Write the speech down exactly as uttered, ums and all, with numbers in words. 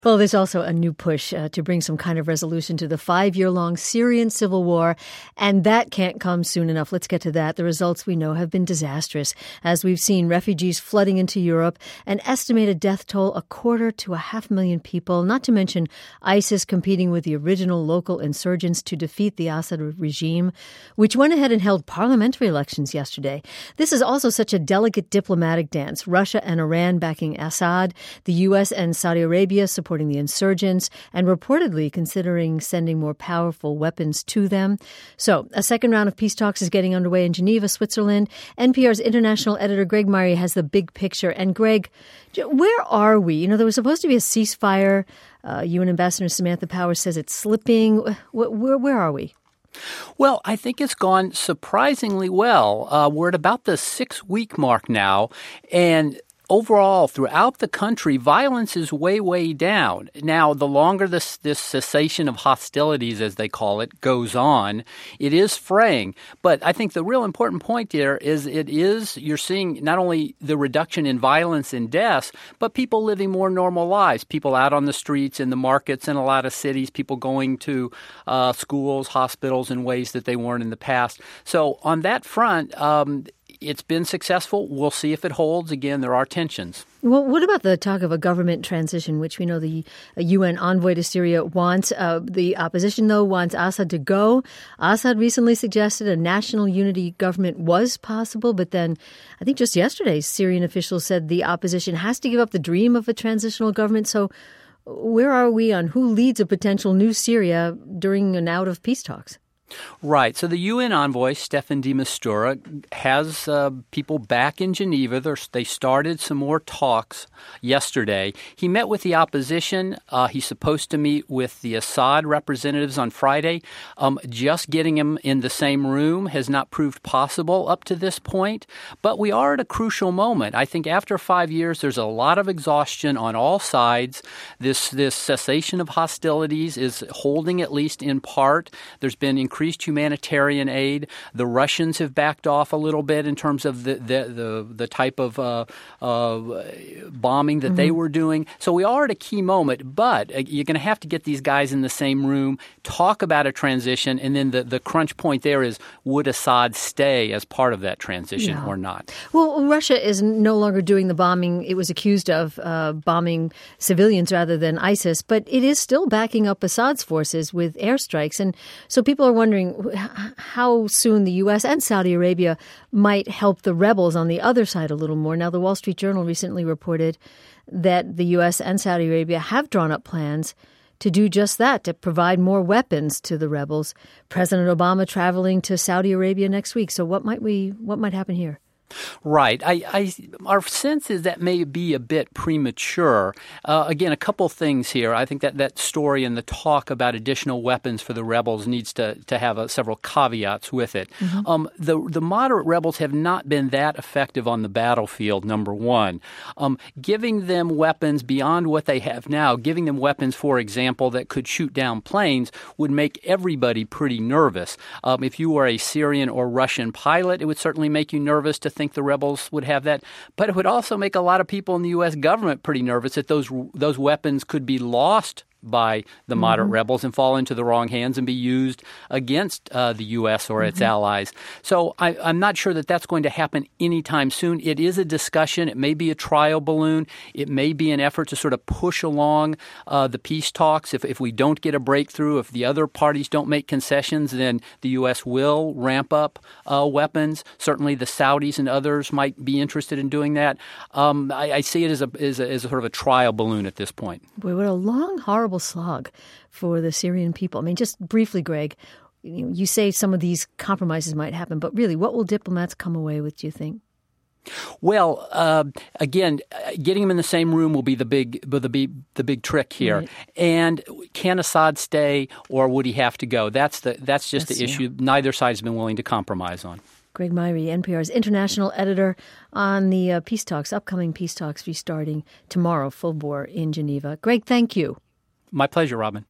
Well, there's also a new push uh, to bring some kind of resolution to the five-year-long Syrian civil war, and that can't come soon enough. Let's get to that. The results we know have been disastrous, as we've seen refugees flooding into Europe, an estimated death toll a quarter to a half million people, not to mention ISIS competing with the original local insurgents to defeat the Assad regime, which went ahead and held parliamentary elections yesterday. This is also such a delicate diplomatic dance. Russia and Iran backing Assad, the U S and Saudi Arabia supporting supporting the insurgents, and reportedly considering sending more powerful weapons to them. So, a second round of peace talks is getting underway in Geneva, Switzerland. N P R's international editor Greg Myre has the big picture. And Greg, where are we? You know, there was supposed to be a ceasefire. Uh, U N Ambassador Samantha Power says it's slipping. Where, where, where are we? Well, I think it's gone surprisingly well. Uh, we're at about the six-week mark now, and overall, throughout the country, violence is way, way down. Now, the longer this, this cessation of hostilities, as they call it, goes on, it is fraying. But I think the real important point here is it is you're seeing not only the reduction in violence and deaths, but people living more normal lives, people out on the streets, in the markets in a lot of cities, people going to uh, schools, hospitals in ways that they weren't in the past. So on that front, um, it's been successful. We'll see if it holds. Again, there are tensions. Well, what about the talk of a government transition, which we know the U N envoy to Syria wants? Uh, the opposition, though, wants Assad to go. Assad recently suggested a national unity government was possible, but then I think just yesterday, Syrian officials said the opposition has to give up the dream of a transitional government. So where are we on who leads a potential new Syria during and out of peace talks? Right. So the U N envoy, Staffan de Mistura, has uh, people back in Geneva. They're, they started some more talks yesterday. He met with the opposition. Uh, he's supposed to meet with the Assad representatives on Friday. Um, just getting him in the same room has not proved possible up to this point. But we are at a crucial moment. I think after five years, there's a lot of exhaustion on all sides. This, this cessation of hostilities is holding, at least in part. There's been increased Increased humanitarian aid. The Russians have backed off a little bit in terms of the the the, the type of uh, uh, bombing that mm-hmm. they were doing. So we are at a key moment, but you're going to have to get these guys in the same room, talk about a transition, and then the, the crunch point there is, would Assad stay as part of that transition yeah. or not? Well, Russia is no longer doing the bombing it was accused of, uh, bombing civilians rather than ISIS, but it is still backing up Assad's forces with airstrikes. And so people are wondering how soon the U S and Saudi Arabia might help the rebels on the other side a little more. Now, the Wall Street Journal recently reported that the U S and Saudi Arabia have drawn up plans to do just that, to provide more weapons to the rebels. President Obama traveling to Saudi Arabia next week. So what might we, what might happen here? Right. I, I, our sense is that may be a bit premature. Uh, again, a couple things here. I think that that story and the talk about additional weapons for the rebels needs to, to have a, several caveats with it. Mm-hmm. Um, the, the moderate rebels have not been that effective on the battlefield, number one. Um, giving them weapons beyond what they have now, giving them weapons, for example, that could shoot down planes would make everybody pretty nervous. Um, if you were a Syrian or Russian pilot, it would certainly make you nervous to think think the rebels would have that. But it would also make a lot of people in the U S government pretty nervous that those those weapons could be lost by the moderate mm-hmm. rebels and fall into the wrong hands and be used against uh, the U S or its mm-hmm. allies. So I, I'm not sure that that's going to happen anytime soon. It is a discussion. It may be a trial balloon. It may be an effort to sort of push along uh, the peace talks. If, if we don't get a breakthrough, if the other parties don't make concessions, then the U S will ramp up uh, weapons. Certainly the Saudis and others might be interested in doing that. Um, I, I see it as a, as a as a sort of a trial balloon at this point. Boy, what a long, horrible slog for the Syrian people. I mean, just briefly, Greg, you, you say some of these compromises might happen, but really, what will diplomats come away with, do you think? Well, uh, again, getting them in the same room will be the big, the big, the big trick here. Right. And can Assad stay, or would he have to go? That's the that's just that's, the issue. Yeah. Neither side has been willing to compromise on. Greg Myre, N P R's international editor, on the uh, peace talks, upcoming peace talks restarting tomorrow, full bore in Geneva. Greg, thank you. My pleasure, Robin.